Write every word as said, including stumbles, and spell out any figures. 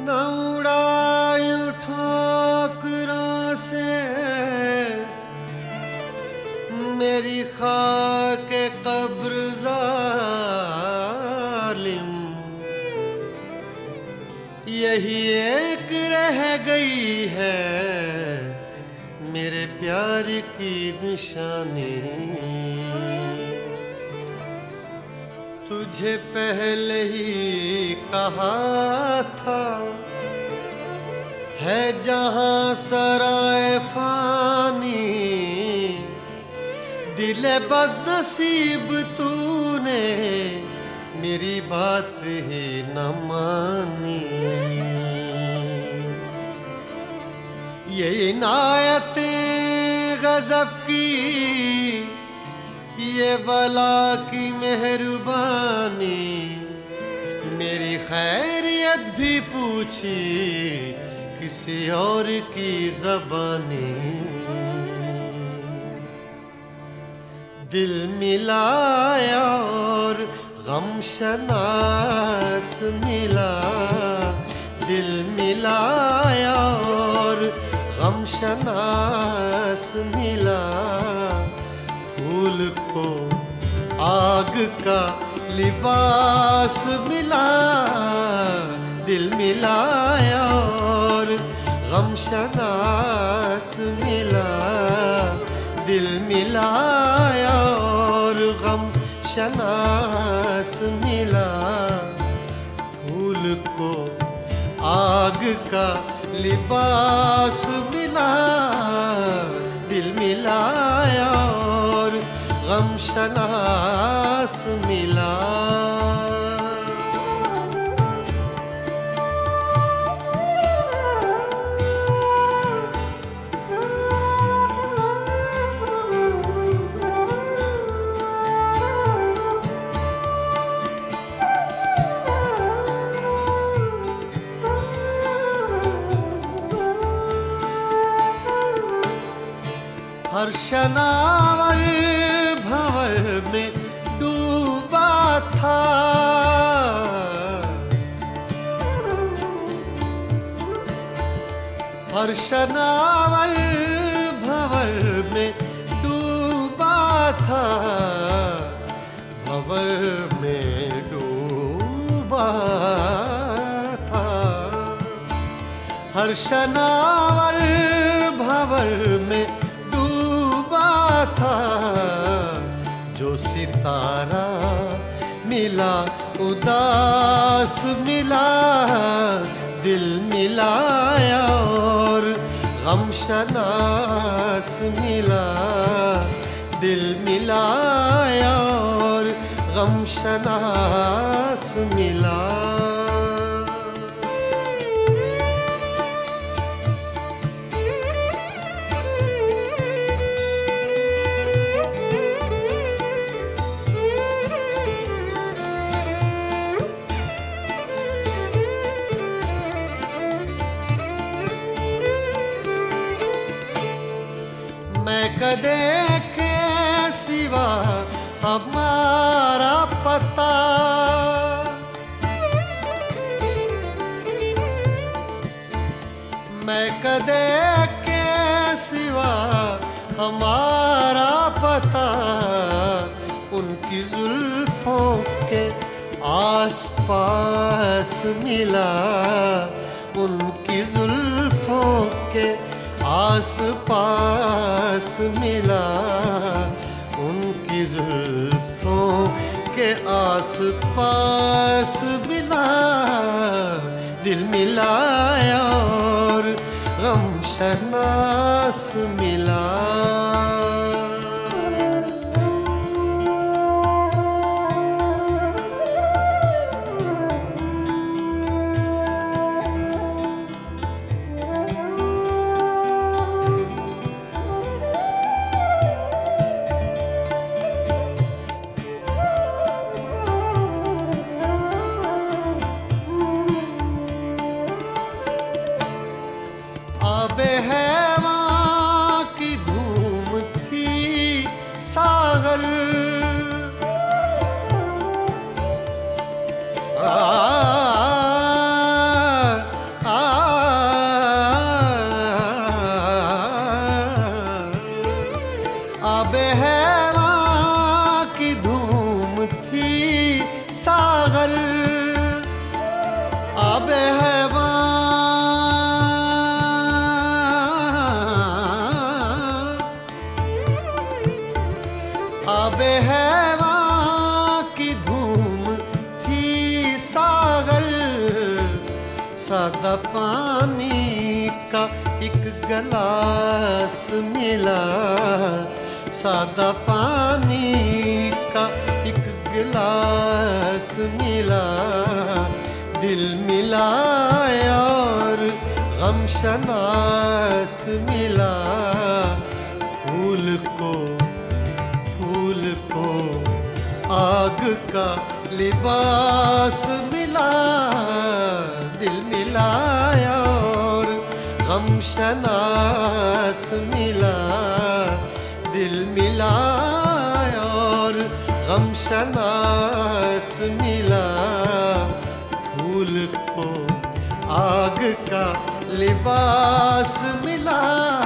न उड़ायूं ठोकरों से मेरी खाक कब्र जालिम, यही एक रह गई है मेरे प्यार की निशानी। तुझे पहले ही कहा था है जहां सराय फानी, दिले बदनसीब तूने मेरी बात ही न मानी। ये इनायतें गजब की, ये बला की मेहरबानी, मेरी खैरियत भी पूछी किसी और की ज़बानी। दिल मिलाया और गम शनास मिला, दिल मिलाया और गम शनास मिला, फूल को आग का लिबास मिला। दिल मिलाया और गम शनास मिला, दिल मिलाया और गम शनास मिला, फूल को आग का लिबास मिला। दिल मिलाया और गम शनास मिला। हर शनावर भंवर में डूबा था, हर शनावर भंवर में डूबा था, भंवर में डूबा था। हर शनावर भंवर में था, जो सितारा मिला उदास मिला। दिल मिलाया और गम शनास मिला, दिल मिलाया और गम शनास मिला। मैं कदे के सिवा हमारा पता, मैं कदे के सिवा हमारा पता, उनकी जुल्फों के आस पास मिला, उनकी जुल्फों के आस पास मिला, उनकी जुल्फों के आस पास मिला। दिल मिलाया और गम शनास मिला। आबे हैवां की धूम थी सागर, सादा पानी का एक गिलास मिला, सादा पानी का एक गिलास मिला, दिल मिला और गम शनास मिला। फूल को फूल को आग का लिबास मिला, दिल मिला और गम शनास मिला, दिल मिला और गम शनास मिला। फूल को आग का लिबास मिला।